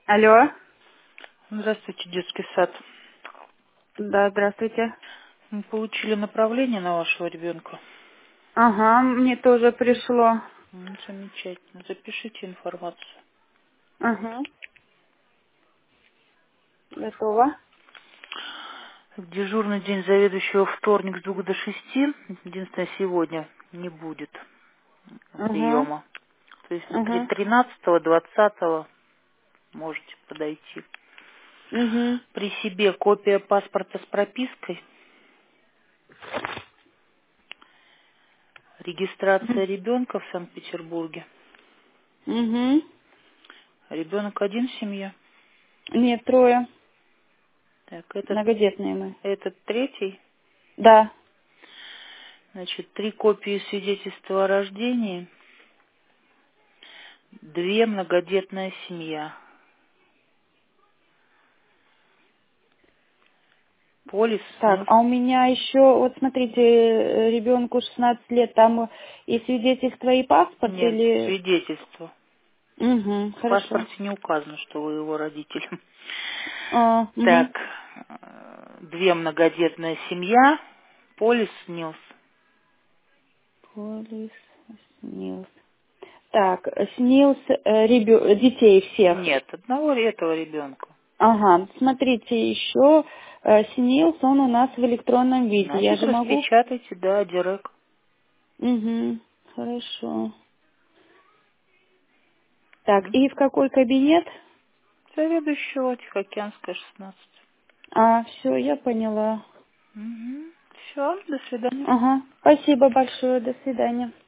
Алло. Здравствуйте, детский сад. Да, здравствуйте. Мы получили направление на вашего ребенка. Ага, мне тоже пришло. Замечательно. Запишите информацию. Ага, готово. Дежурный день заведующего вторник с 2 до 6. Единственное, сегодня не будет Ага, приема. То есть ага, 13-го, 20-го можете подойти. угу, При себе копия паспорта с пропиской, регистрация ребенка в Санкт-Петербурге. угу. Ребенок один в семье. Нет, трое. Так, Многодетные мы. этот третий. Да. Значит, 3 копии свидетельства о рождении, 2 многодетная семья. Полис, Так, СНИЛС. а у меня еще, вот смотрите, ребенку 16 лет, там и свидетельство, и паспорт, Нет, или... свидетельство. Угу, В хорошо. паспорте не указано, что вы его родитель. А, угу. Так, 2 многодетная семья, полис, СНИЛС. Полис, СНИЛС. Так, СНИЛС детей всех. Нет, одного этого ребенка. Ага, смотрите, еще СНИЛС, он у нас в электронном виде. Я Значит, же могу? распечатайте, да, директ. Угу, хорошо. Так, и в какой кабинет? Заведующего Тихоокеанская, 16. А, все, я поняла. Все, до свидания. Ага, спасибо большое, до свидания.